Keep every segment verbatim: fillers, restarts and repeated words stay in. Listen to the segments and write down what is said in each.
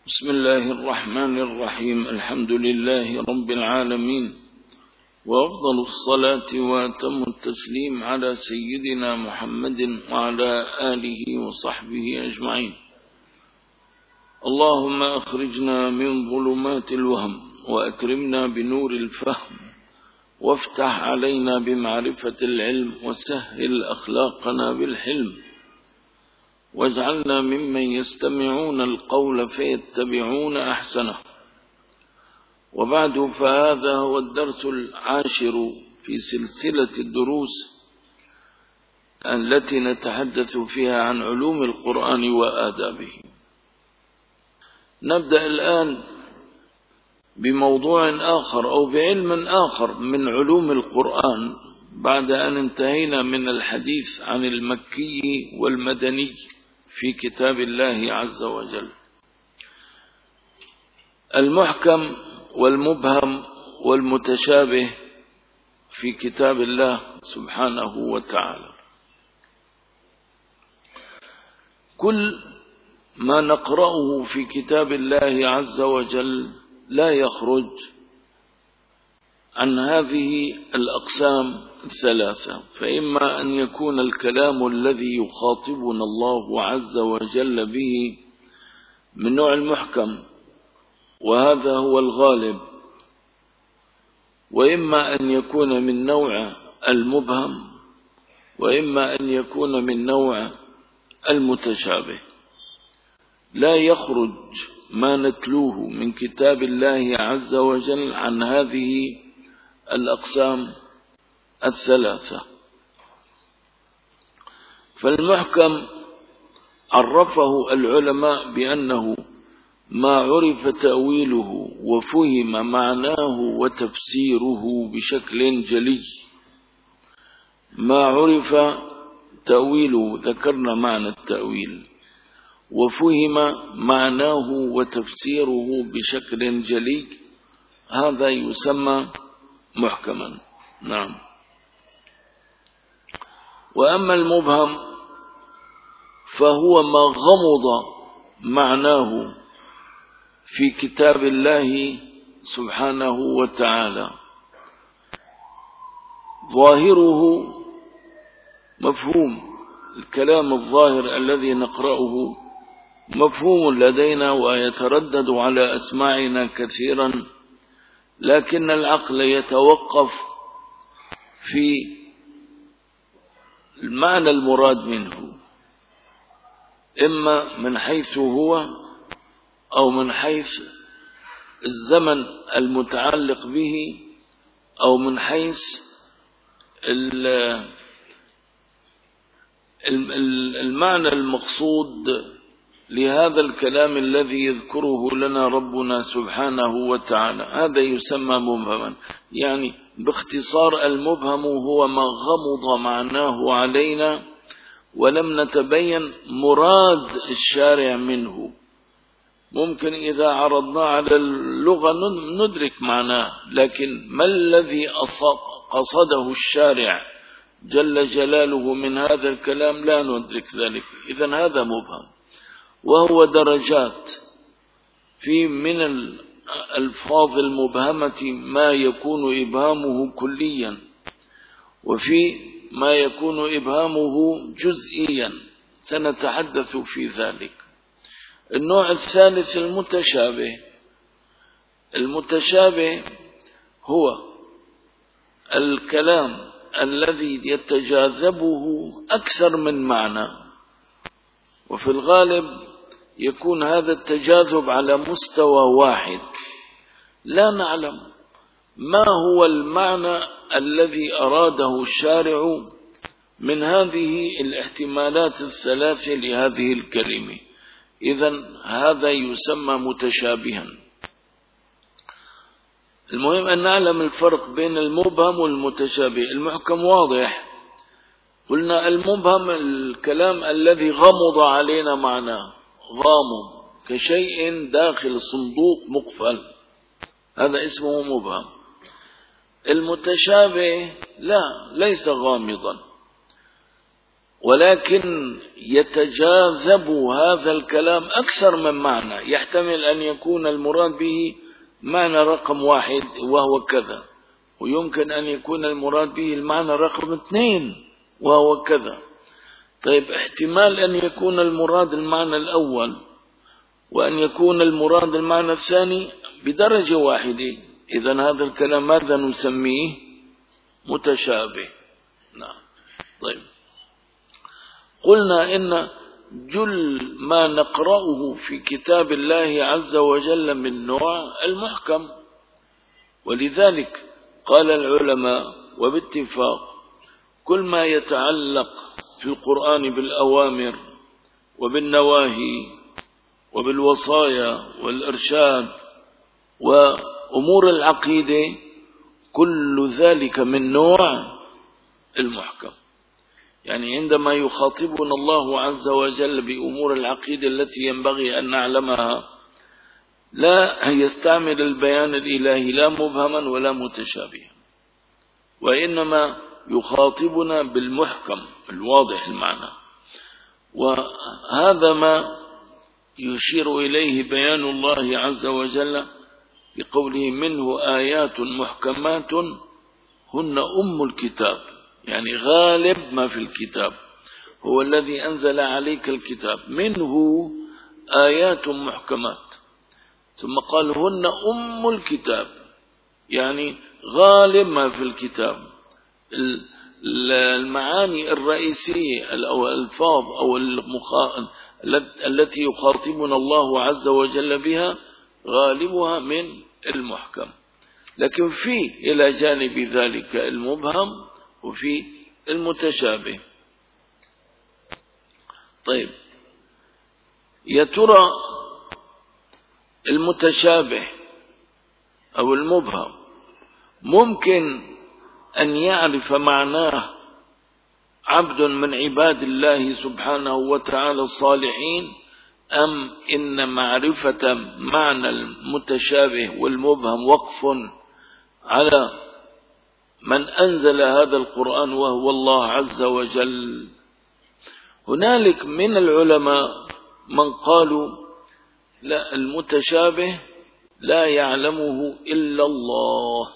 بسم الله الرحمن الرحيم. الحمد لله رب العالمين، وأفضل الصلاة وأتم التسليم على سيدنا محمد وعلى آله وصحبه أجمعين. اللهم أخرجنا من ظلمات الوهم وأكرمنا بنور الفهم، وافتح علينا بمعرفة العلم، وسهل أخلاقنا بالحلم، واجعلنا ممن يستمعون القول فيتبعون أحسنه. وبعد، فهذا هو الدرس العاشر في سلسلة الدروس التي نتحدث فيها عن علوم القرآن وآدابه. نبدأ الآن بموضوع آخر أو بعلم آخر من علوم القرآن، بعد أن انتهينا من الحديث عن المكي والمدني في كتاب الله عز وجل. المحكم والمبهم والمتشابه في كتاب الله سبحانه وتعالى. كل ما نقرأه في كتاب الله عز وجل لا يخرج عن هذه الأقسام الثلاثة، فإما أن يكون الكلام الذي يخاطبنا الله عز وجل به من نوع المحكم، وهذا هو الغالب، وإما أن يكون من نوع المبهم، وإما أن يكون من نوع المتشابه. لا يخرج ما نتلوه من كتاب الله عز وجل عن هذه الأقسام الثلاثة. فالمحكم عرفه العلماء بأنه ما عرف تأويله وفهم معناه وتفسيره بشكل جلي. ما عرف تأويله، ذكرنا معنى التأويل، وفهم معناه وتفسيره بشكل جلي، هذا يسمى محكما. نعم. وأما المبهم فهو ما غمض معناه في كتاب الله سبحانه وتعالى، ظاهره مفهوم. الكلام الظاهر الذي نقرأه مفهوم لدينا ويتردد على أسماعنا كثيرا، لكن العقل يتوقف في المعنى المراد منه، إما من حيث هو أو من حيث الزمن المتعلق به، أو من حيث المعنى المقصود لهذا الكلام الذي يذكره لنا ربنا سبحانه وتعالى. هذا يسمى مبهما. يعني باختصار، المبهم هو ما غمض معناه علينا ولم نتبين مراد الشارع منه. ممكن إذا عرضنا على اللغة ندرك معناه، لكن ما الذي قصده الشارع جل جلاله من هذا الكلام لا ندرك ذلك. إذن هذا مبهم، وهو درجات. في من الألفاظ المبهمة ما يكون إبهامه كليا، وفي ما يكون إبهامه جزئيا، سنتحدث في ذلك. النوع الثالث المتشابه. المتشابه هو الكلام الذي يتجاذبه أكثر من معنى، وفي الغالب يكون هذا التجاذب على مستوى واحد. لا نعلم ما هو المعنى الذي أراده الشارع من هذه الاحتمالات الثلاث لهذه الكلمة. إذن هذا يسمى متشابها. المهم أن نعلم الفرق بين المبهم والمتشابه. المحكم واضح، قلنا المبهم الكلام الذي غمض علينا معناه، غامض كشيء داخل صندوق مقفل، هذا اسمه مبهم. المتشابه لا، ليس غامضا، ولكن يتجاذب هذا الكلام أكثر من معنى، يحتمل أن يكون المراد به معنى رقم واحد وهو كذا، ويمكن أن يكون المراد به المعنى رقم اثنين وهو كذا. طيب احتمال أن يكون المراد المعنى الأول وأن يكون المراد المعنى الثاني بدرجة واحدة، إذن هذا الكلام ماذا نسميه؟ متشابه. نعم. طيب قلنا إن جل ما نقرأه في كتاب الله عز وجل من نوع المحكم، ولذلك قال العلماء وباتفاق كل ما يتعلق في القرآن بالأوامر وبالنواهي وبالوصايا والإرشاد وأمور العقيدة كل ذلك من نوع المحكم. يعني عندما يخاطبنا الله عز وجل بأمور العقيدة التي ينبغي أن نعلمها لا يستعمل البيان الإلهي لا مبهما ولا متشابها، وإنما يخاطبنا بالمحكم الواضح المعنى. وهذا ما يشير إليه بيان الله عز وجل بقوله منه آيات محكمات هن أم الكتاب، يعني غالب ما في الكتاب هو الذي أنزل عليك الكتاب، منه آيات محكمات، ثم قال هن أم الكتاب، يعني غالب ما في الكتاب. المعاني الرئيسية أو الألفاظ أو التي يخاطبنا الله عز وجل بها غالبها من المحكم، لكن في إلى جانب ذلك المبهم وفي المتشابه. طيب يا ترى المتشابه أو المبهم ممكن أن يعرف معناه عبد من عباد الله سبحانه وتعالى الصالحين، أم إن معرفة معنى المتشابه والمبهم وقف على من أنزل هذا القرآن وهو الله عز وجل؟ هنالك من العلماء من قالوا لا، المتشابه لا يعلمه إلا الله،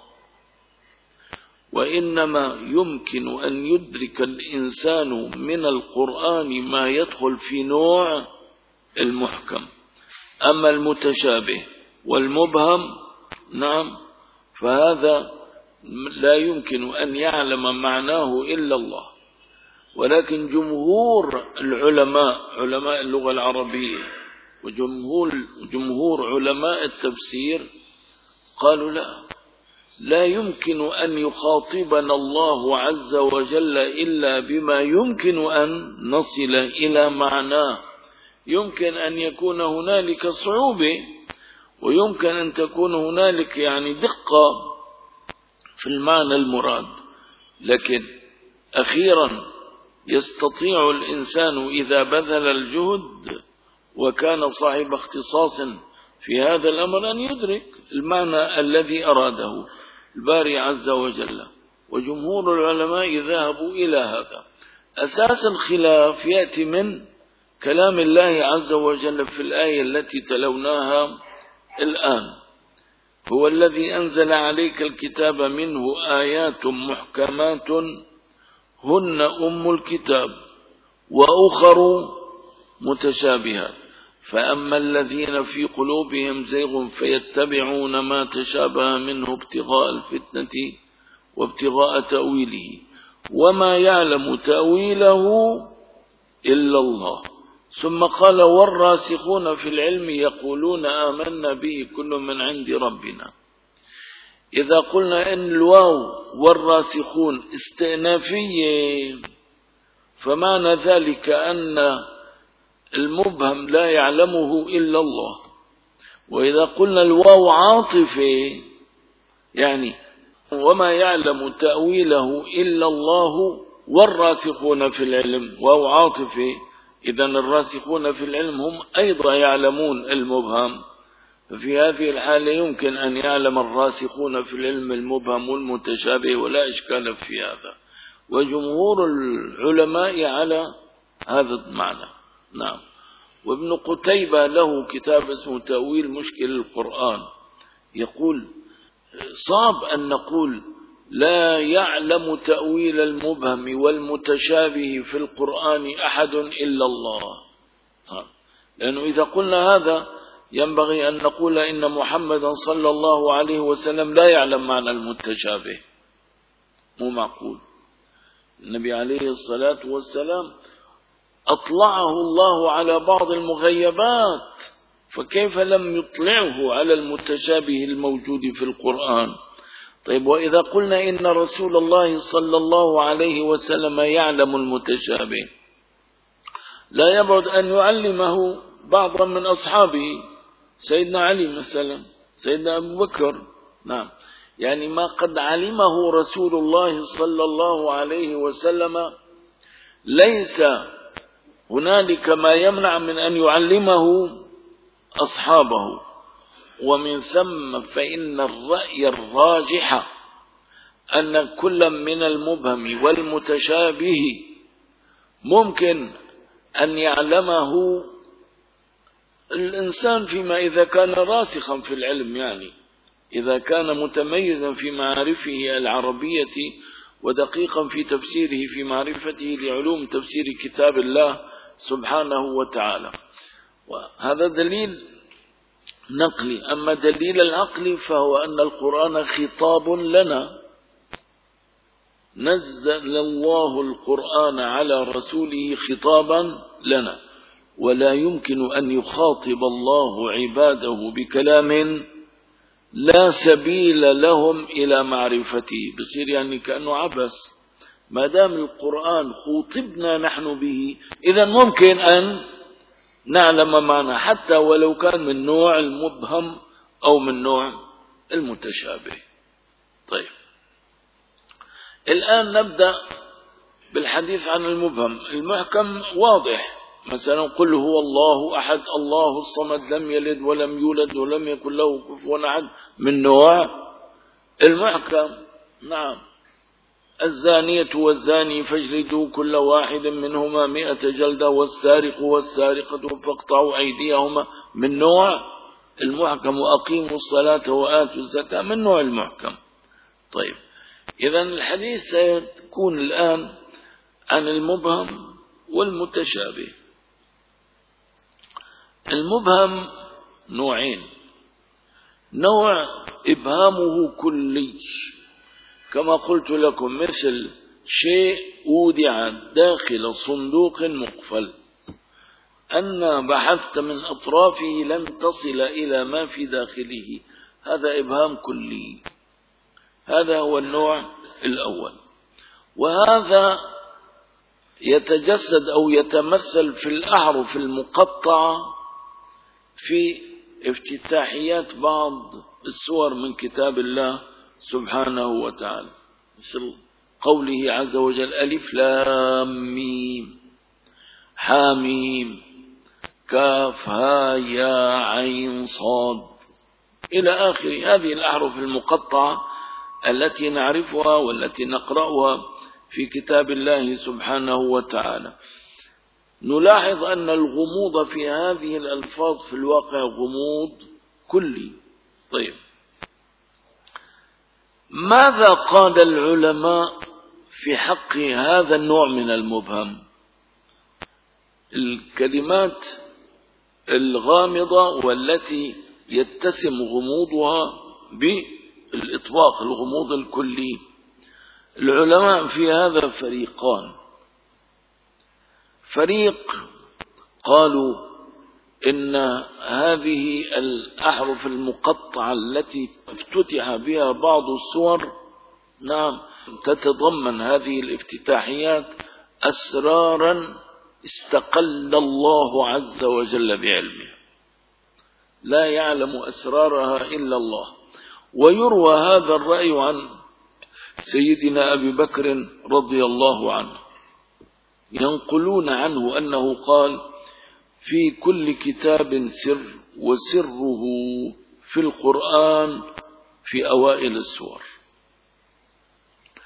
وإنما يمكن أن يدرك الإنسان من القرآن ما يدخل في نوع المحكم. أما المتشابه والمبهم نعم فهذا لا يمكن أن يعلم معناه إلا الله. ولكن جمهور العلماء علماء اللغة العربية وجمهور جمهور علماء التفسير قالوا لا لا يمكن أن يخاطبنا الله عز وجل إلا بما يمكن أن نصل إلى معناه. يمكن أن يكون هنالك صعوبة ويمكن أن تكون هنالك يعني دقة في المعنى المراد، لكن أخيرا يستطيع الإنسان إذا بذل الجهد وكان صاحب اختصاص في هذا الأمر أن يدرك المعنى الذي أراده الباري عز وجل. وجمهور العلماء ذهبوا إلى هذا. أساس الخلاف يأتي من كلام الله عز وجل في الآية التي تلوناها الآن: هو الذي أنزل عليك الكتاب منه آيات محكمات هن أم الكتاب وأخر متشابهات فأما الذين في قلوبهم زيغ فيتبعون ما تشابه منه ابتغاء الفتنة وابتغاء تأويله وما يعلم تأويله إلا الله. ثم قال: والراسخون في العلم يقولون آمنا به كل من عند ربنا. إذا قلنا إن الواو والراسخون استئنافية فمعنى ذلك أن المبهم لا يعلمه إلا الله. وإذا قلنا الواو عاطفة يعني وما يعلم تأويله إلا الله والراسخون في العلم واو عاطفة، إذن الراسخون في العلم هم أيضا يعلمون المبهم. ففي هذه الحالة يمكن أن يعلم الراسخون في العلم المبهم والمتشابه ولا إشكال في هذا. وجمهور العلماء على هذا المعنى. نعم. وابن قتيبة له كتاب اسمه تأويل مشكل القرآن، يقول صعب أن نقول لا يعلم تأويل المبهم والمتشابه في القرآن أحد إلا الله، لأنه إذا قلنا هذا ينبغي أن نقول إن محمدا صلى الله عليه وسلم لا يعلم معنى المتشابه، مو معقول. النبي عليه الصلاة والسلام أطلعه الله على بعض المغيبات، فكيف لم يطلعه على المتشابه الموجود في القرآن؟ طيب، وإذا قلنا إن رسول الله صلى الله عليه وسلم يعلم المتشابه، لا يبعد أن يعلمه بعضا من أصحابه، سيدنا علي مثلا، سيدنا أبو بكر. نعم، يعني ما قد علمه رسول الله صلى الله عليه وسلم ليس هنالك ما يمنع من أن يعلمه أصحابه. ومن ثم فإن الرأي الراجح أن كل من المبهم والمتشابه ممكن أن يعلمه الإنسان فيما إذا كان راسخا في العلم، يعني إذا كان متميزا في معارفه العربية ودقيقا في تفسيره، في معرفته لعلوم تفسير كتاب الله سبحانه وتعالى. وهذا دليل نقلي. أما دليل العقل فهو أن القرآن خطاب لنا، نزل الله القرآن على رسوله خطابا لنا، ولا يمكن أن يخاطب الله عباده بكلام لا سبيل لهم إلى معرفته، بصير يعني كأنه عبث. ما دام القرآن خوطبنا نحن به، إذا ممكن أن نعلم معنى، حتى ولو كان من نوع المبهم أو من نوع المتشابه. طيب، الآن نبدأ بالحديث عن المبهم. المحكم واضح، مثلا قل هو الله أحد الله الصمد لم يلد ولم يولد ولم يكن له كفوا أحد، من نوع المحكم. نعم. الزانية والزاني فاجلدوا كل واحد منهما مئة جلدة والسارق والسارقة فاقطعوا أيديهما، من نوع المحكم. وأقيموا الصلاة وآتوا الزكاة، من نوع المحكم. طيب، إذن الحديث سيكون الآن عن المبهم والمتشابه. المبهم نوعين: نوع إبهامه كلي كما قلت لكم، مثل شيء أودع داخل صندوق مقفل، أن بحثت من أطرافه لن تصل إلى ما في داخله، هذا إبهام كلي. هذا هو النوع الأول، وهذا يتجسد أو يتمثل في الأحرف المقطعة في افتتاحيات بعض السور من كتاب الله سبحانه وتعالى، مثل قوله عز وجل: ألف لام ميم حاميم كاف ها يا عين صاد إلى آخر هذه الأحرف المقطعة التي نعرفها والتي نقرأها في كتاب الله سبحانه وتعالى. نلاحظ أن الغموض في هذه الألفاظ في الواقع غموض كلي. طيب، ماذا قال العلماء في حق هذا النوع من المبهم؟ الكلمات الغامضة والتي يتسم غموضها بالإطلاق، الغموض الكلي. العلماء في هذا فريقان: فريق قالوا إن هذه الأحرف المقطعة التي افتتح بها بعض السور، نعم، تتضمن هذه الافتتاحيات أسرارا استقل الله عز وجل بعلمه، لا يعلم أسرارها إلا الله. ويروى هذا الرأي عن سيدنا أبي بكر رضي الله عنه، ينقلون عنه أنه قال: في كل كتاب سر، وسره في القرآن في أوائل السور.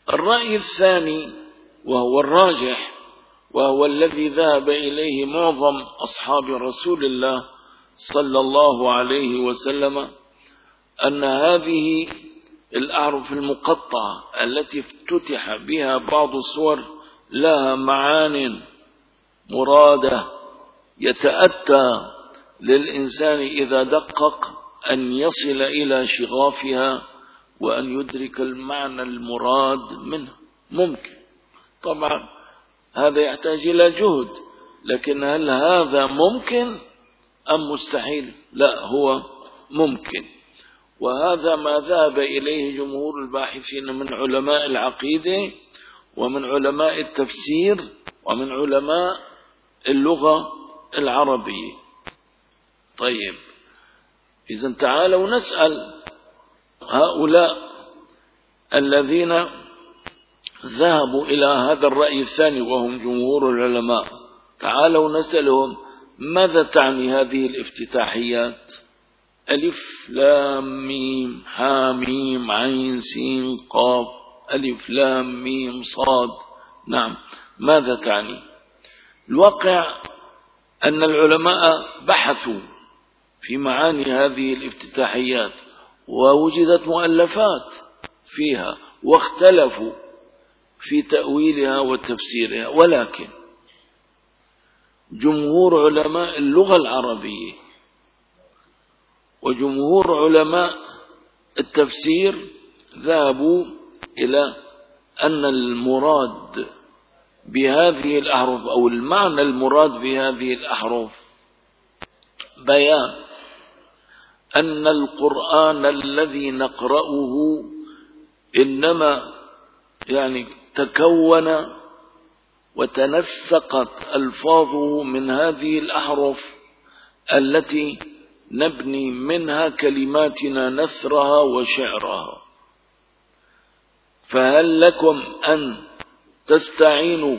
الرأي الثاني وهو الراجح وهو الذي ذهب إليه معظم أصحاب رسول الله صلى الله عليه وسلم، أن هذه الأحرف المقطعة التي افتتح بها بعض الصور لها معان مرادة يتأتى للإنسان إذا دقق أن يصل إلى شغافها وأن يدرك المعنى المراد منه. ممكن طبعا هذا يحتاج إلى جهد، لكن هل هذا ممكن أم مستحيل؟ لا، هو ممكن. وهذا ما ذهب إليه جمهور الباحثين من علماء العقيدة ومن علماء التفسير ومن علماء اللغة العربية. طيب، إذن تعالوا نسأل هؤلاء الذين ذهبوا إلى هذا الرأي الثاني وهم جمهور العلماء، تعالوا نسألهم ماذا تعني هذه الافتتاحيات؟ ألف لام ميم حاميم عين سين قاف ألف لام ميم صاد، نعم، ماذا تعني؟ الواقع أن العلماء بحثوا في معاني هذه الافتتاحيات ووجدت مؤلفات فيها واختلفوا في تأويلها وتفسيرها، ولكن جمهور علماء اللغة العربية وجمهور علماء التفسير ذهبوا إلى أن المراد بهذه الأحرف أو المعنى المراد بهذه الأحرف بيان أن القرآن الذي نقرأه إنما يعني تكون وتنسقت ألفاظه من هذه الأحرف التي نبني منها كلماتنا نثرها وشعرها. فهل لكم أن تستعينوا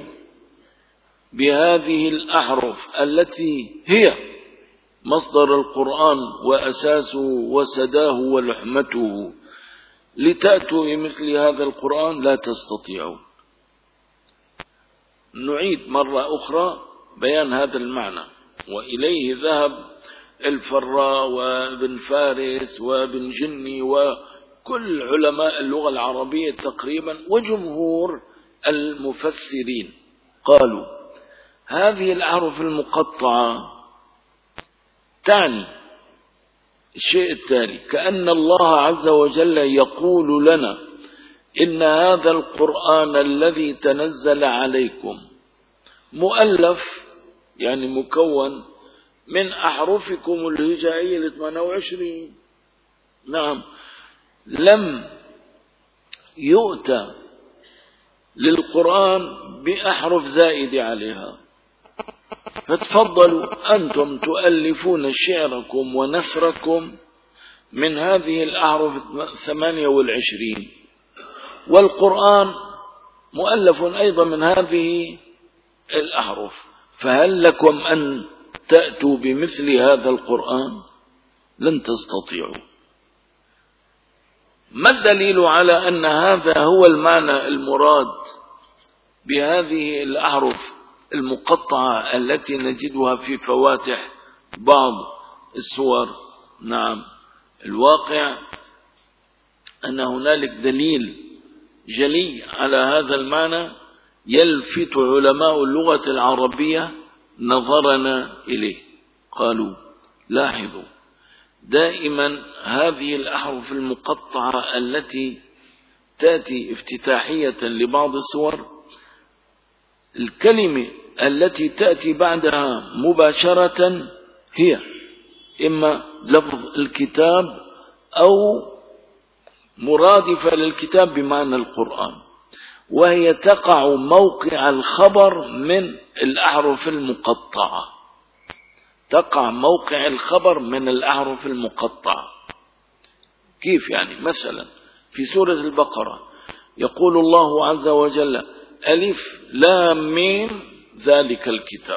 بهذه الأحرف التي هي مصدر القرآن وأساسه وسداه ولحمته لتأتوا بمثل هذا القرآن؟ لا تستطيعون. نعيد مرة أخرى بيان هذا المعنى، وإليه ذهب الفراء وابن فارس وابن جني وكل علماء اللغة العربية تقريبا وجمهور المفسرين. قالوا هذه الأحرف المقطعة تعني الشيء التالي: كأن الله عز وجل يقول لنا إن هذا القرآن الذي تنزل عليكم مؤلف، يعني مكون من أحرفكم الهجائية ل ثمانية وعشرين. نعم، لم يؤتى للقرآن بأحرف زائدة عليها، فتفضلوا أنتم تؤلفون شعركم ونثركم من هذه الأحرف ثمانية والعشرين، والقرآن مؤلف أيضا من هذه الأحرف، فهل لكم أن تأتوا بمثل هذا القرآن؟ لن تستطيعوا. ما الدليل على أن هذا هو المعنى المراد بهذه الأحرف المقطعة التي نجدها في فواتح بعض السور؟ نعم، الواقع أن هنالك دليل جلي على هذا المعنى يلفت علماء اللغة العربية نظرنا إليه. قالوا لاحظوا، دائما هذه الأحرف المقطعة التي تأتي افتتاحية لبعض السور، الكلمة التي تأتي بعدها مباشرة هي إما لفظ الكتاب أو مرادفة للكتاب بمعنى القرآن، وهي تقع موقع الخبر من الأحرف المقطعة، تقع موقع الخبر من الأحرف المقطعة. كيف يعني؟ مثلا في سورة البقرة يقول الله عز وجل: ألف لام ميم ذلك الكتاب،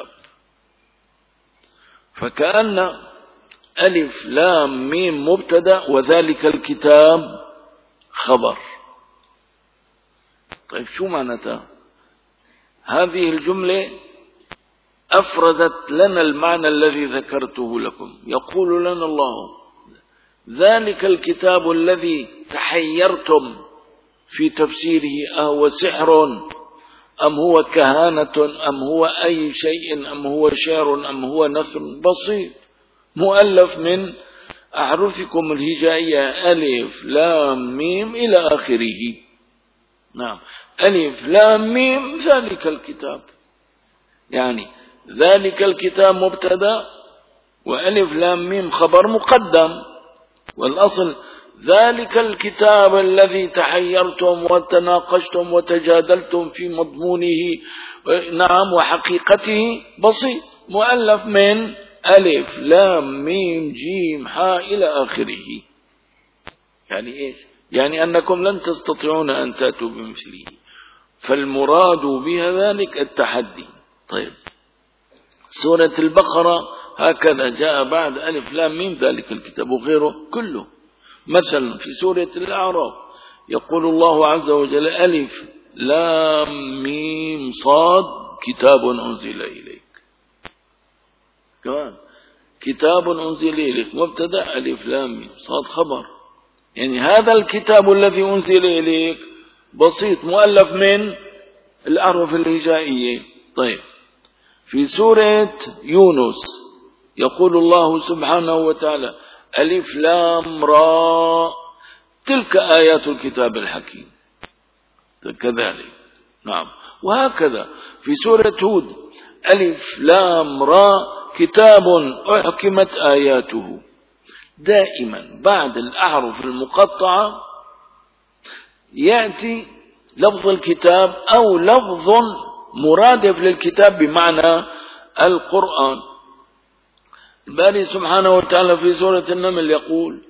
فكأن ألف لام ميم مبتدأ وذلك الكتاب خبر. طيب شو معناتها؟ هذه الجملة أفردت لنا المعنى الذي ذكرته لكم. يقول لنا الله: ذلك الكتاب الذي تحيرتم في تفسيره أهو سحر أم هو كهانة أم هو أي شيء أم هو شعر أم هو نثر، بسيط مؤلف من أحرفكم الهجائية ألف لام ميم إلى آخره. نعم، ألف لام ميم ذلك الكتاب، يعني ذلك الكتاب مبتدأ وألف لام ميم خبر مقدم، والأصل ذلك الكتاب الذي تحيرتم وتناقشتم وتجادلتم في مضمونه نعم وحقيقته، بسيط مؤلف من ألف لام ميم جيم حاء إلى آخره. يعني إيش؟ يعني أنكم لن تستطيعون أن تأتوا بمثله، فالمراد بها ذلك التحدي. طيب سورة البقرة هكذا جاء بعد ألف لام ميم ذلك الكتاب وغيره كله. مثلا في سورة الأعراف يقول الله عز وجل: ألف لام ميم صاد كتاب أنزل إليك. كمان كتاب أنزل إليك مبتدأ، ألف لام ميم صاد خبر، يعني هذا الكتاب الذي أنزل إليك بسيط مؤلف من الأحرف الهجائية. طيب في سورة يونس يقول الله سبحانه وتعالى: ألف لام را تلك آيات الكتاب الحكيم، كذلك. نعم، وهكذا في سورة هود: ألف لام را كتاب أحكمت آياته. دائما بعد الأحرف المقطعة يأتي لفظ الكتاب أو لفظ مرادف للكتاب بمعنى القرآن. الباري سبحانه وتعالى في سورة النمل يقول: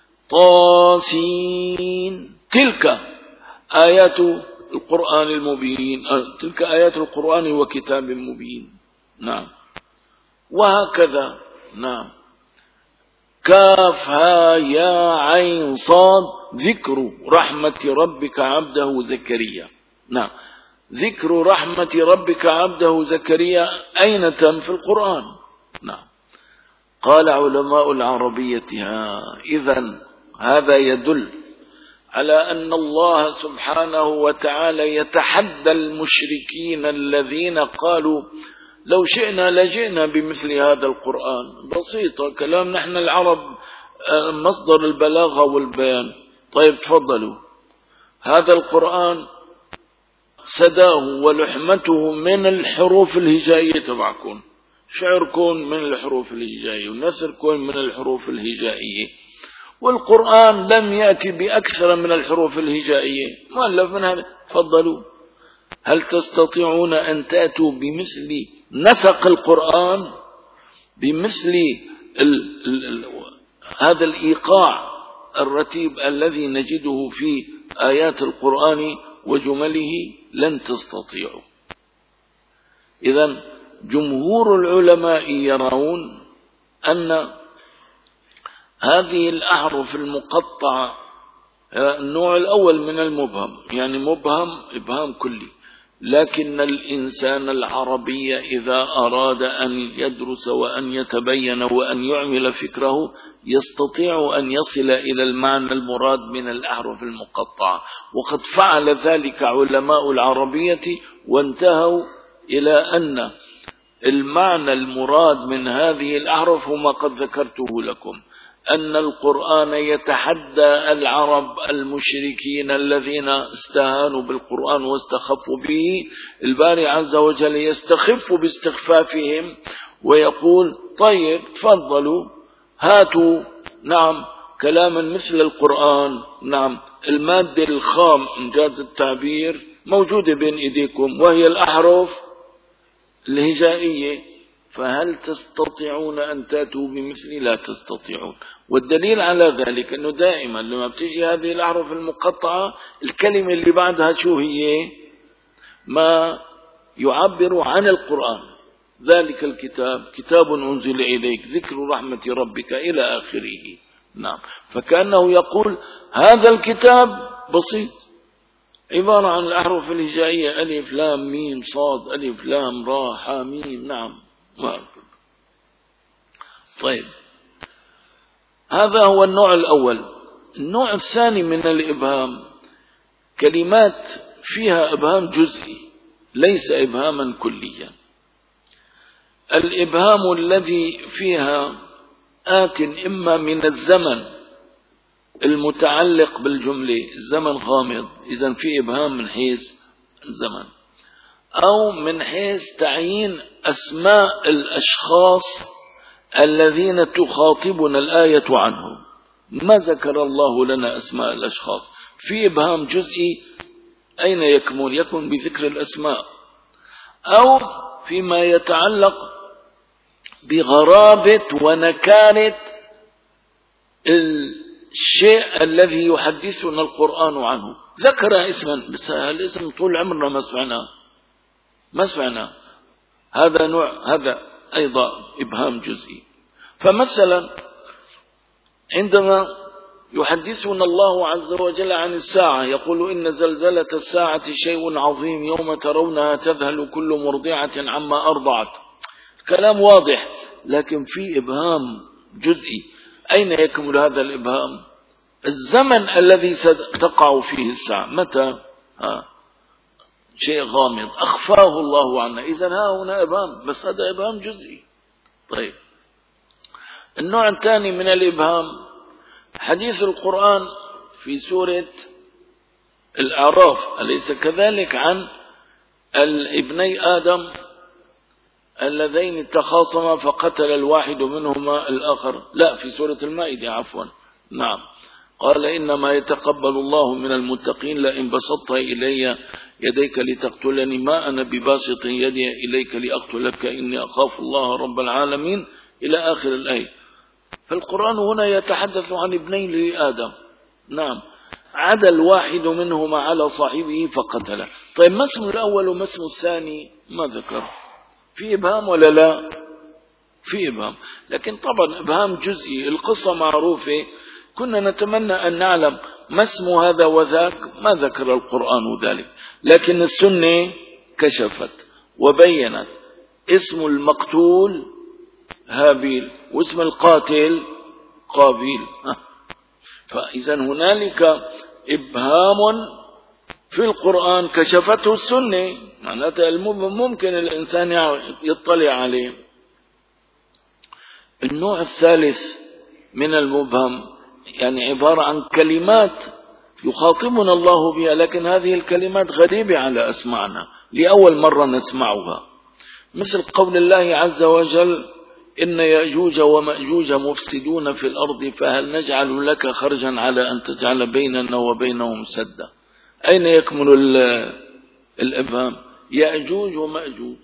طاسين تلك آيات القرآن المبين، تلك آيات القرآن وكتاب مبين. نعم، وهكذا. نعم، كاف ها يا عين صاد ذكر رحمة ربك عبده زكريا. نعم، ذكر رحمة ربك عبده زكريا أين تم في القرآن؟ نعم. قال علماء العربية: ها إذن هذا يدل على أن الله سبحانه وتعالى يتحدى المشركين الذين قالوا: لو شئنا لجئنا بمثل هذا القرآن. بسيطة، كلام نحن العرب مصدر البلاغة والبيان. طيب تفضلوا، هذا القرآن سداه ولحمته من الحروف الهجائية تبعكم، شعركم من الحروف الهجائية ونثركم من الحروف الهجائية، والقرآن لم يأتي بأكثر من الحروف الهجائية مؤلف من هذا. تفضلوا، هل تستطيعون أن تأتوا بمثل نسق القرآن، بمثل ال ال ال هذا الإيقاع الرتيب الذي نجده في آيات القرآن وجمله؟ لن تستطيعوا. إذن جمهور العلماء يرون أن هذه الأحرف المقطعة النوع الأول من المبهم، يعني مبهم إبهام كلي، لكن الإنسان العربي إذا أراد أن يدرس وأن يتبين وأن يعمل فكره يستطيع أن يصل إلى المعنى المراد من الأحرف المقطعة، وقد فعل ذلك علماء العربية وانتهوا إلى أن المعنى المراد من هذه الأحرف هو ما قد ذكرته لكم، أن القرآن يتحدى العرب المشركين الذين استهانوا بالقرآن واستخفوا به. الباري عز وجل يستخف باستخفافهم ويقول: طيب تفضلوا هاتوا نعم كلاما مثل القرآن، نعم المادة الخام إنجاز التعبير موجودة بين إيديكم وهي الأحرف الهجائية، فهل تستطيعون أن تأتوا بمثل؟ لا تستطيعون. والدليل على ذلك أنه دائما لما بتجي هذه الأحرف المقطعة الكلمة اللي بعدها شو هي؟ ما يعبر عن القرآن: ذلك الكتاب كتاب أنزل إليك ذكر رحمة ربك إلى آخره. نعم، فكأنه يقول هذا الكتاب بسيط عبارة عن الأحرف الهجائية ألف لام ميم صاد ألف لام را حا ميم. نعم. طيب، هذا هو النوع الأول. النوع الثاني من الإبهام كلمات فيها إبهام جزئي ليس إبهاما كليا. الإبهام الذي فيها آت إما من الزمن المتعلق بالجملة، الزمن غامض، إذن في إبهام من حيث الزمن، أو من حيث تعيين أسماء الأشخاص الذين تخاطبنا الآية عنهم. ما ذكر الله لنا أسماء الأشخاص، في إبهام جزئي. أين يكمن؟ يكمن بذكر الأسماء، أو فيما يتعلق بغرابة ونكارة الشيء الذي يحدثنا القرآن عنه. ذكر اسما بس الاسم طول عمرنا ما سمعناه ما سمعناه هذا نوع، هذا أيضا إبهام جزئي. فمثلا عندما يحدثنا الله عز وجل عن الساعة يقول إن زلزلة الساعة شيء عظيم يوم ترونها تذهل كل مرضعة عما أرضعت. كلام واضح، لكن في إبهام جزئي. أين يكمل هذا الإبهام؟ الزمن الذي ستقع فيه الساعة متى؟ ها. شيء غامض أخفاه الله عنا، إذن ها هنا إبهام، بس هذا إبهام جزئي. طيب، النوع الثاني من الإبهام حديث القرآن في سورة الأعراف، أليس كذلك؟ عن ابني آدم اللذين تخاصما فقتل الواحد منهما الآخر. لا، في سورة المائدة عفوا. نعم، قال إنما يتقبل الله من المتقين لئن بسطت إلي يديك لتقتلني ما أنا بباسط يدي إليك لأقتلك إني أخاف الله رب العالمين إلى آخر الآية. فالقرآن هنا يتحدث عن ابني آدم. نعم، عدا الواحد منهما على صاحبه فقتله. طيب، ما اسم الأول وما اسم الثاني؟ ما ذكر. في إبهام ولا لا؟ في إبهام، لكن طبعا إبهام جزئي. القصة معروفة، كنا نتمنى أن نعلم ما اسم هذا وذاك، ما ذكر القرآن ذلك، لكن السنة كشفت وبينت اسم المقتول هابيل واسم القاتل قابيل. فإذا هنالك إبهام في القرآن كشفته السنة، معناتها ممكن الإنسان يطلع عليه. النوع الثالث من المبهم يعني عبارة عن كلمات يخاطبنا الله بها، لكن هذه الكلمات غريبة على أسمعنا، لأول مرة نسمعها، مثل قول الله عز وجل إن يأجوج ومأجوج مفسدون في الأرض فهل نجعل لك خرجا على أن تجعل بيننا وبينهم سدا. أين يكمن الإبهام؟ يأجوج ومأجوج.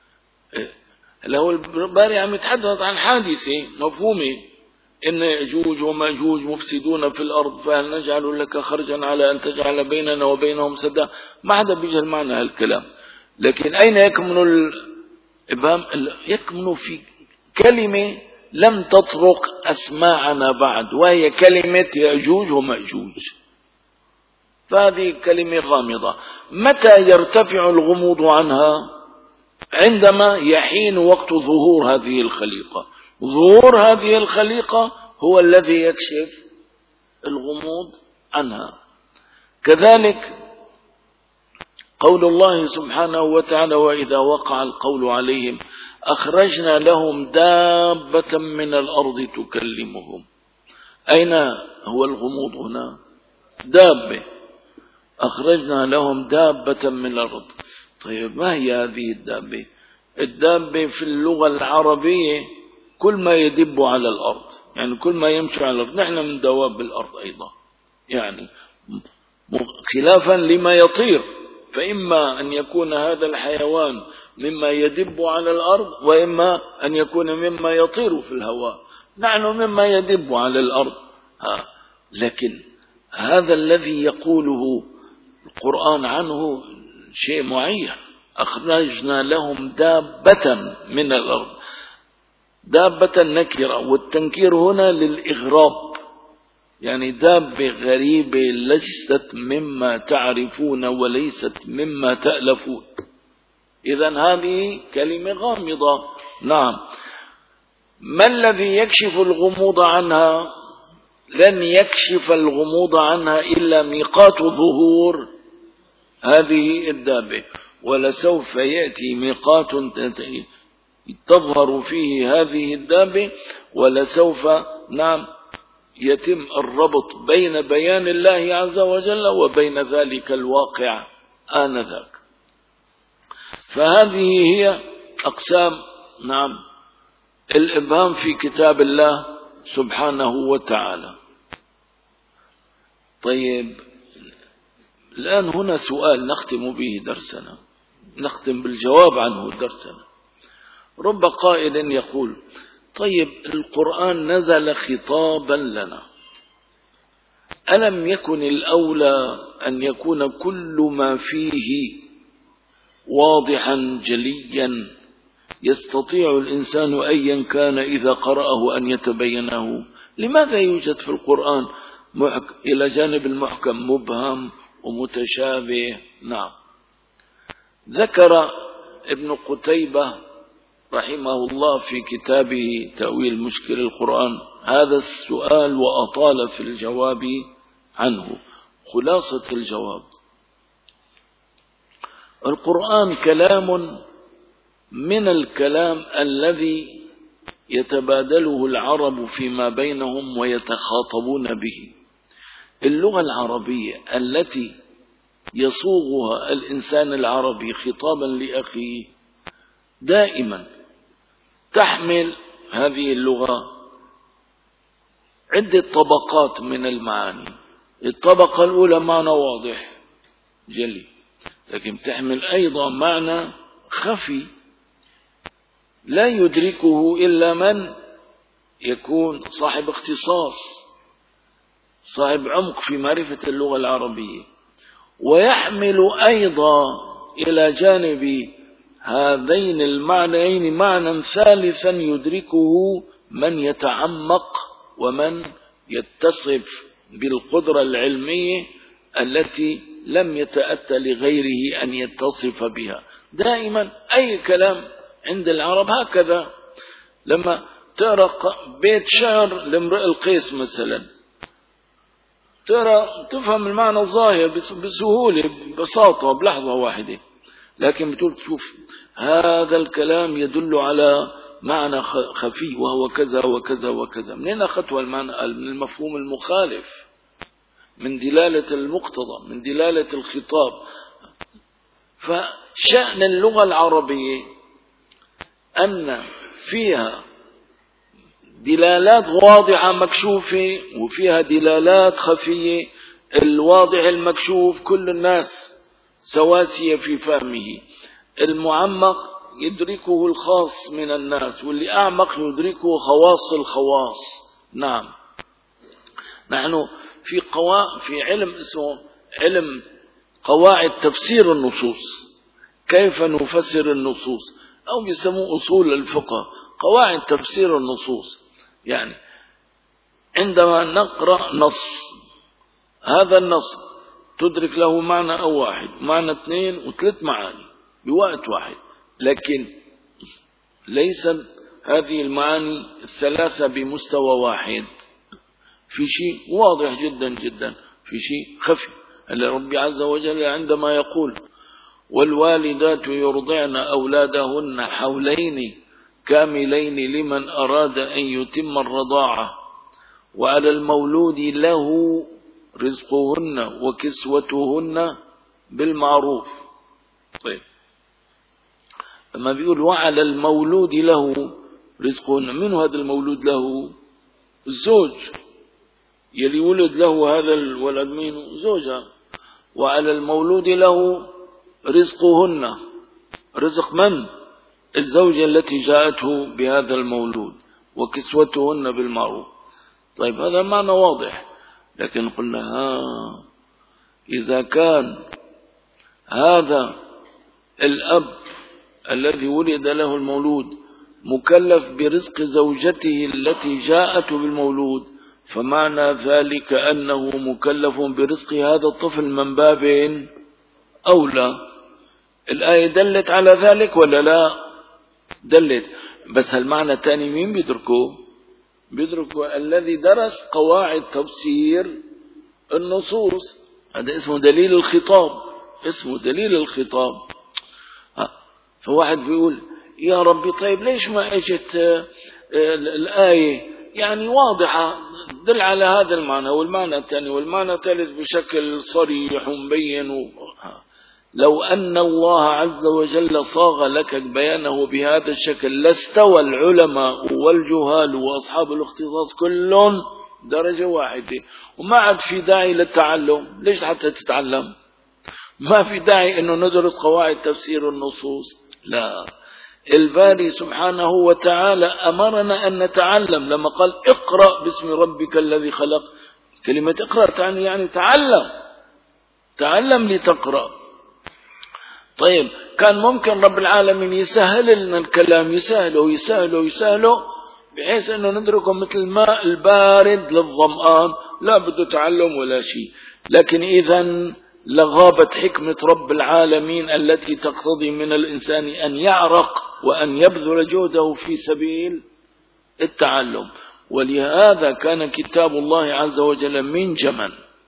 لو الباري عم يتحدث عن حادثة مفهومة، إن يأجوج ومأجوج مفسدون في الأرض فهل نجعل لك خرجا على أن تجعل بيننا وبينهم سدا، ما حدا بيجهل معنى هالكلام. لكن أين يكمن الإبهام؟ يكمن في كلمة لم تطرق أسماعنا بعد، وهي كلمة يأجوج ومأجوج. فهذه كلمة غامضة. متى يرتفع الغموض عنها؟ عندما يحين وقت ظهور هذه الخليقة. ظهور هذه الخليقة هو الذي يكشف الغموض عنها. كذلك قول الله سبحانه وتعالى وإذا وقع القول عليهم أخرجنا لهم دابة من الأرض تكلمهم. أين هو الغموض هنا؟ دابة، أخرجنا لهم دابة من الأرض. طيب، ما هي هذه الدابة؟ الدابة في اللغة العربية كل ما يدب على الأرض، يعني كل ما يمشي على الأرض. نحن من دواب الأرض أيضا، يعني خلافا لما يطير، فإما أن يكون هذا الحيوان مما يدب على الأرض، وإما أن يكون مما يطير في الهواء. نحن مما يدب على الأرض. ها. لكن هذا الذي يقوله القرآن عنه شيء معين، أخرجنا لهم دابة من الأرض. دابة نكرة، والتنكير هنا للإغراب، يعني دابة غريبة ليست مما تعرفون وليست مما تألفون. إذن هذه كلمة غامضة. نعم. ما الذي يكشف الغموض عنها؟ لن يكشف الغموض عنها إلا ميقات ظهور هذه الدابة، ولسوف يأتي ميقات تظهر فيه هذه الدابة، ولسوف نعم يتم الربط بين بيان الله عز وجل وبين ذلك الواقع آنذاك. فهذه هي أقسام نعم الإبهام في كتاب الله سبحانه وتعالى. طيب الآن هنا سؤال نختم به درسنا، نختم بالجواب عنه درسنا. رب قائل يقول: طيب القرآن نزل خطابا لنا، ألم يكن الأولى أن يكون كل ما فيه واضحا جليا يستطيع الإنسان أيا كان إذا قرأه أن يتبينه؟ لماذا يوجد في القرآن محك... إلى جانب المحكم مبهم ومتشابه؟ نعم. ذكر ابن قتيبة رحمه الله في كتابه تأويل مشكل القرآن هذا السؤال وأطال في الجواب عنه. خلاصة الجواب: القرآن كلام من الكلام الذي يتبادله العرب فيما بينهم ويتخاطبون به. اللغة العربية التي يصوغها الإنسان العربي خطابا لأخيه دائما تحمل هذه اللغة عدة طبقات من المعاني. الطبقة الأولى معنى واضح جلي، لكن تحمل أيضا معنى خفي لا يدركه إلا من يكون صاحب اختصاص، صاحب عمق في معرفة اللغة العربية. ويحمل أيضا إلى جانب هذين المعنيين معنى ثالثا يدركه من يتعمق ومن يتصف بالقدرة العلمية التي لم يتأتى لغيره أن يتصف بها. دائما أي كلام عند العرب هكذا. لما ترى بيت شعر لامرئ القيس مثلا ترى تفهم المعنى الظاهر بسهولة ببساطة بلحظة واحدة، لكن بتقول تشوف هذا الكلام يدل على معنى خفي وهو كذا وكذا وكذا. منين أخذته المعنى؟ من المفهوم المخالف، من دلالة المقتضى، من دلالة الخطاب. فشأن اللغة العربية أن فيها دلالات واضحة مكشوفة وفيها دلالات خفية. الواضح المكشوف كل الناس سواسية في فهمه، المعمق يدركه الخاص من الناس، واللي أعمق يدركه خواص الخواص. نعم. نحن في قوا... في علم اسمه علم قواعد تفسير النصوص، كيف نفسر النصوص، أو يسموه أصول الفقه، قواعد تفسير النصوص. يعني عندما نقرأ نص، هذا النص تدرك له معنى أو واحد، معنى اثنين وثلاث معاني بوقت واحد، لكن ليس هذه المعاني الثلاثة بمستوى واحد. في شيء واضح جدا جدا، في شيء خفي. اللي ربي عز وجل عندما يقول: والوالدات يرضعن أولادهن حولين كاملين لمن أراد أن يتم الرضاعة وعلى المولود له رزقهن وكسوتهن بالمعروف. طيب لما بيقول وعلى المولود له رزقهن، من هذا المولود له؟ الزوج، يلي ولد له هذا الولد مين؟ زوجها. وعلى المولود له رزقهن، رزق من؟ الزوجة التي جاءته بهذا المولود، وكسوتهن بالمعروف. طيب هذا معنى واضح، لكن قلنا ها إذا كان هذا الأب الذي ولد له المولود مكلف برزق زوجته التي جاءته بالمولود، فمعنى ذلك أنه مكلف برزق هذا الطفل من باب أولى. الآية دلت على ذلك ولا لا؟ دلت. بس هالمعنى الثاني مين بيدركه؟ بيدركه الذي درس قواعد تفسير النصوص. هذا اسمه دليل الخطاب، اسمه دليل الخطاب. فواحد بيقول يا ربي طيب ليش ما اجت الآية يعني واضحة دل على هذا المعنى والمعنى الثاني والمعنى الثالث بشكل صريح ومبين؟ لو أن الله عز وجل صاغ لك بيانه بهذا الشكل لاستوى العلماء والجهال وأصحاب الاختصاص كلهم درجة واحدة، وما عاد في داعي للتعلم. ليش حتى تتعلم؟ ما في داعي أنه ندرس قواعد تفسير النصوص. لا، الباري سبحانه وتعالى أمرنا أن نتعلم لما قال اقرأ باسم ربك الذي خلق. كلمة اقرأ تعني يعني تعلم، تعلم لتقرأ. طيب كان ممكن رب العالمين يسهل لنا الكلام، يسهله يسهله يسهله بحيث أنه ندركه مثل الماء البارد للظمآن، لا بده تعلم ولا شيء. لكن إذن لغابت حكمة رب العالمين التي تقتضي من الإنسان أن يعرق وأن يبذل جهده في سبيل التعلم. ولهذا كان كتاب الله عز وجل منجما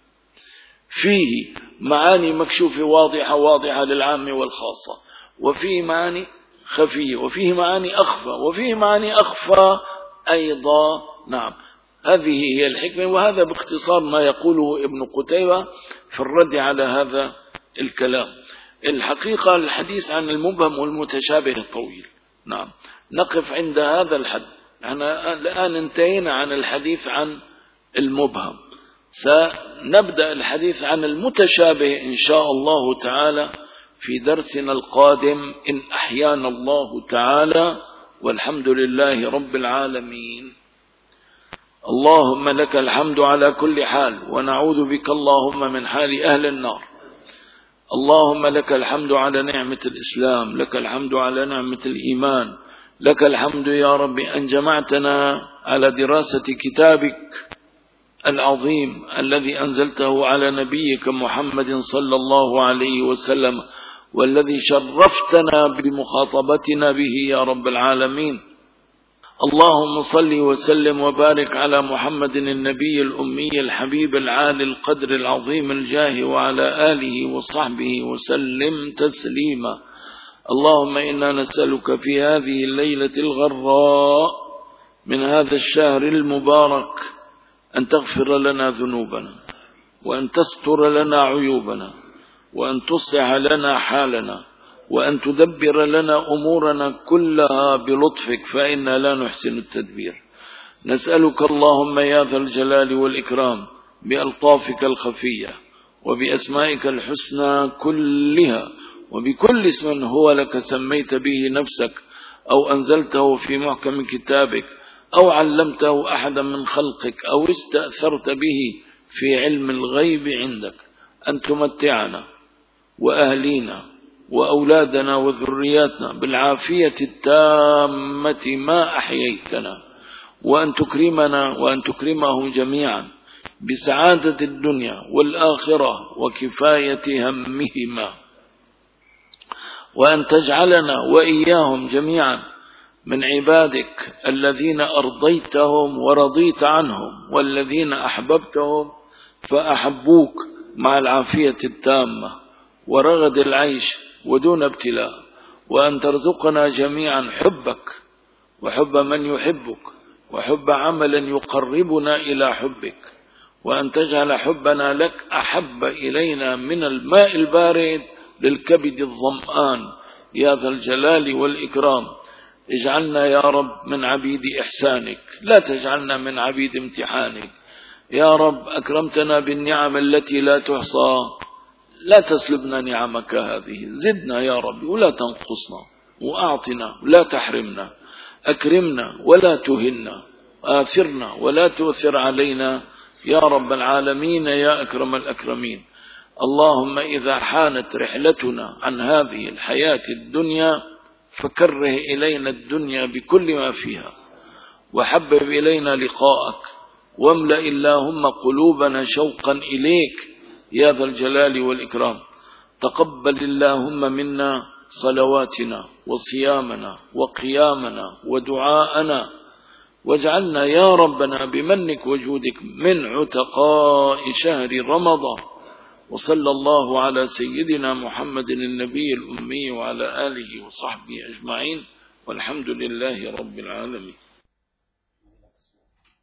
فيه معاني مكشوفة واضحة واضحة للعامة والخاصة، وفيه معاني خفية، وفيه معاني أخفى، وفيه معاني أخفى أيضا. نعم، هذه هي الحكمة. وهذا باختصار ما يقوله ابن قتيبة في الرد على هذا الكلام. الحقيقة الحديث عن المبهم والمتشابه الطويل. نعم، نقف عند هذا الحد. احنا الآن انتهينا عن الحديث عن المبهم، سنبدأ الحديث عن المتشابه إن شاء الله تعالى في درسنا القادم إن أحيانا الله تعالى، والحمد لله رب العالمين. اللهم لك الحمد على كل حال، ونعوذ بك اللهم من حال أهل النار. اللهم لك الحمد على نعمة الإسلام، لك الحمد على نعمة الإيمان، لك الحمد يا رب أن جمعتنا على دراسة كتابك العظيم الذي أنزلته على نبيك محمد صلى الله عليه وسلم، والذي شرفتنا بمخاطبتنا به يا رب العالمين. اللهم صل وسلم وبارك على محمد النبي الأمي الحبيب العالي القدر العظيم الجاه، وعلى آله وصحبه وسلم تسليما. اللهم إنا نسألك في هذه الليلة الغراء من هذا الشهر المبارك أن تغفر لنا ذنوبنا، وأن تستر لنا عيوبنا، وأن تصلح لنا حالنا، وأن تدبر لنا أمورنا كلها بلطفك، فإنا لا نحسن التدبير. نسألك اللهم يا ذا الجلال والإكرام بألطافك الخفية وبأسمائك الحسنى كلها، وبكل اسم هو لك سميت به نفسك أو أنزلته في محكم كتابك أو علمته أحدا من خلقك أو استأثرت به في علم الغيب عندك، أن تمتعنا وأهلينا وأولادنا وذرياتنا بالعافية التامة ما أحييتنا، وأن تكرمنا وأن تكرمهم جميعا بسعادة الدنيا والآخرة وكفاية همهما، وأن تجعلنا وإياهم جميعا من عبادك الذين أرضيتهم ورضيت عنهم، والذين أحببتهم فأحبوك مع العافية التامة ورغد العيش ودون ابتلاء، وأن ترزقنا جميعا حبك وحب من يحبك وحب عملا يقربنا إلى حبك، وأن تجعل حبنا لك أحب إلينا من الماء البارد للكبد الظمآن يا ذا الجلال والإكرام. اجعلنا يا رب من عبيد إحسانك، لا تجعلنا من عبيد امتحانك. يا رب أكرمتنا بالنعم التي لا تحصى، لا تسلبنا نعمك هذه، زدنا يا رب ولا تنقصنا، وأعطنا ولا تحرمنا، أكرمنا ولا تهنا، آثرنا ولا تؤثر علينا يا رب العالمين يا أكرم الأكرمين. اللهم إذا حانت رحلتنا عن هذه الحياة الدنيا فكره إلينا الدنيا بكل ما فيها، وحبب إلينا لقاءك واملأ اللهم قلوبنا شوقا إليك يا ذا الجلال والإكرام. تقبل اللهم منا صلواتنا وصيامنا وقيامنا ودعاءنا، واجعلنا يا ربنا بمنك وجودك من عتقاء شهر رمضان. وصلى الله على سيدنا محمد النبي الأمي وعلى آله وصحبه أجمعين، والحمد لله رب العالمين.